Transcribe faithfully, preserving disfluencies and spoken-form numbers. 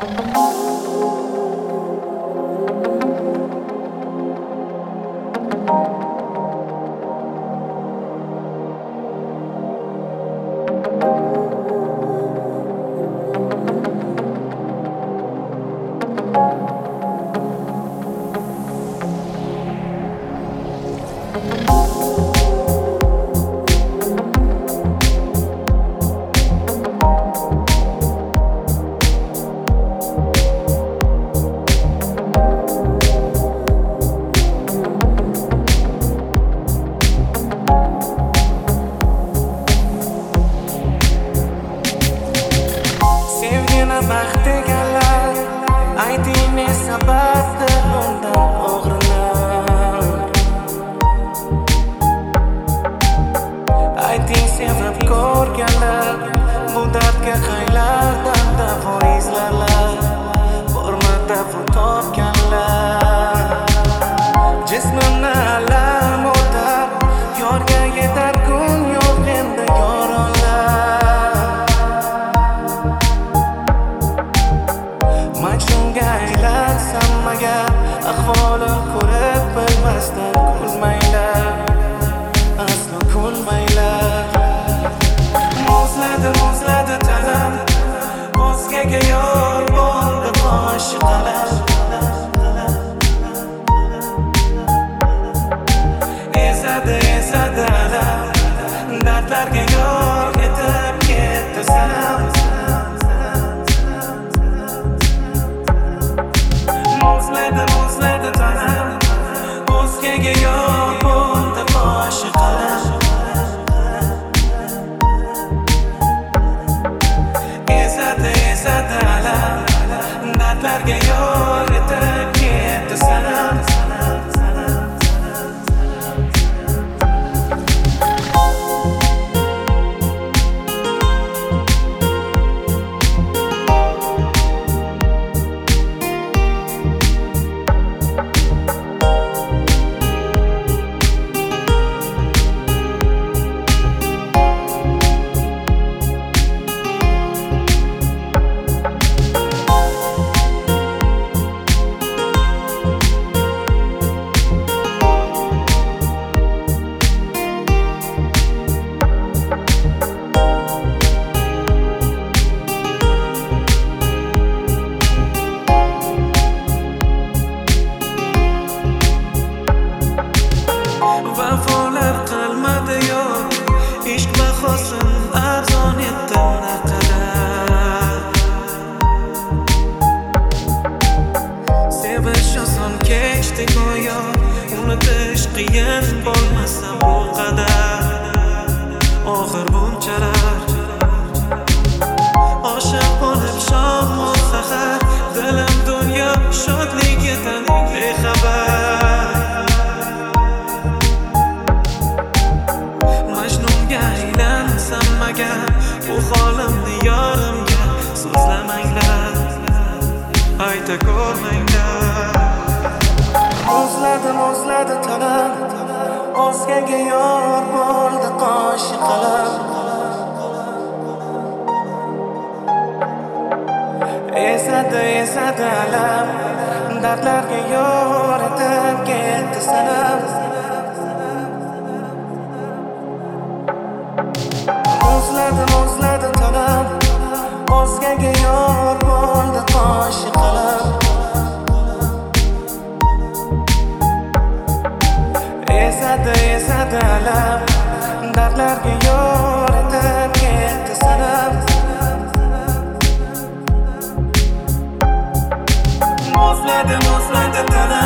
baxt deganlar ayting ne sababdir bundan og'rinar. Ayting sevib ko'rganlar bu dardga qaylardan davo izlarlar, borma davo topganlar. Jismimni alam o'tar, yorga yetar kun yo'q endi yoronlar. Majnunga aylansam agar ahvolim ko'rib bilmasdan kulmanglar, aslo kulmanglar. Muzladi muzladi tanam, o'zgaga yor bo'ldi boshi qalam. Ezadi ezadi alam, dardlarga yor etib ketdi sanam. Muzladi muzladi tanam, o'zgaga yor bo'ldi boshi qalam. Ezadi ezadi alam, dardlarga yor etib ketdi sanam. Vafolar qilmadi yo'q, ishq bahosin arzon etdi naqadar. Sevish oson kechdi go'yo, unutish qiyin bo'lmasa bu qadar. Oxir bunchalar oshiq bo'lib shom va sahar, dilim dunyo shodligidan bexabar. Aylansam agar bu holimni yorimga so'zlamanglar, ayta ko'rmanglar. Muzladi muzladi tanam, o'zgaga yor bo'ldi qoshi qalam. Ezadi ezadi alam, dardlarga yor etib ketdi sanam. Muzladi muzladi tanam, o'zgaga yor bo'ldi qoshi qalam. Ezadi ezadi alam, dardlarga yor etib ketdi sanam. Muzladi muzladi tanam.